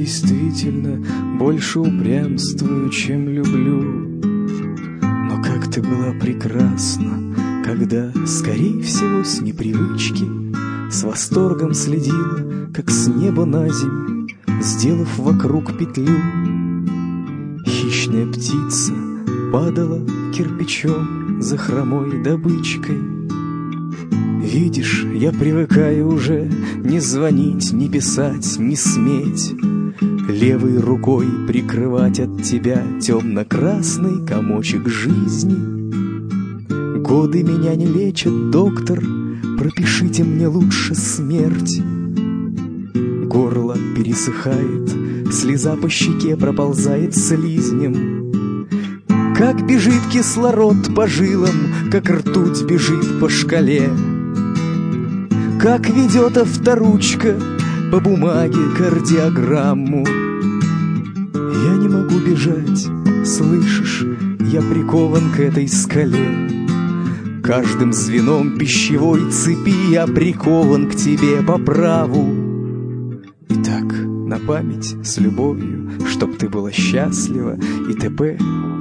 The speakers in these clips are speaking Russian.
действительно больше упрямствую, чем люблю. Но как ты была прекрасна, когда, скорее всего, с непривычки, с восторгом следила, как с неба на земь, сделав вокруг петлю. Хищная птица падала кирпичом за хромой добычкой. Видишь, я привыкаю уже не звонить, не писать, не сметь, левой рукой прикрывать от тебя темно-красный комочек жизни. Годы меня не лечат, доктор, пропишите мне лучше смерть. Горло пересыхает, слеза по щеке проползает слизнем. Как бежит кислород по жилам, как ртуть бежит по шкале, как ведет авторучка по бумаге кардиограмму. Я не могу бежать, слышишь, я прикован к этой скале. Каждым звеном пищевой цепи я прикован к тебе по праву. Итак, на память с любовью, чтоб ты была счастлива и т.п.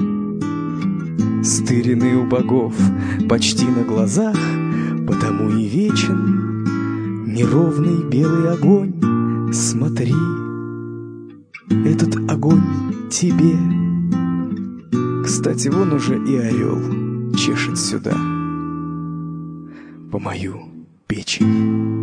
Стыренный у богов почти на глазах, потому и вечен неровный белый огонь. Смотри, этот огонь тебе. Кстати, вон уже и орел чешет сюда по мою печень.